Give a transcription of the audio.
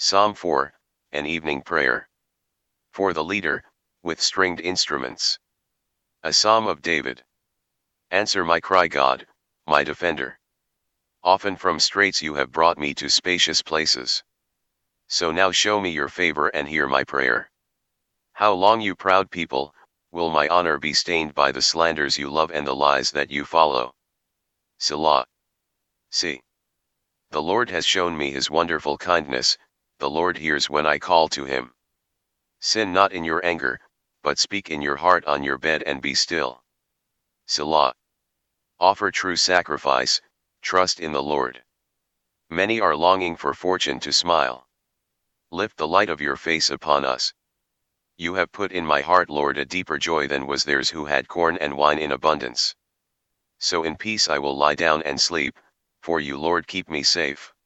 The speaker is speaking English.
Psalm 4, an evening prayer. For the leader, with stringed instruments. A Psalm of David. Answer my cry, God, my defender. Often from straits you have brought me to spacious places. So now show me your favor and hear my prayer. How long, you proud people, will my honor be stained by the slanders you love and the lies that you follow? Selah. See. The Lord has shown me his wonderful kindness, the Lord hears when I call to him. Sin not in your anger, but speak in your heart on your bed and be still. Selah. Offer true sacrifice, trust in the Lord. Many are longing for fortune to smile. Lift the light of your face upon us. You have put in my heart, Lord, a deeper joy than was theirs who had corn and wine in abundance. So in peace I will lie down and sleep, for you, Lord, keep me safe.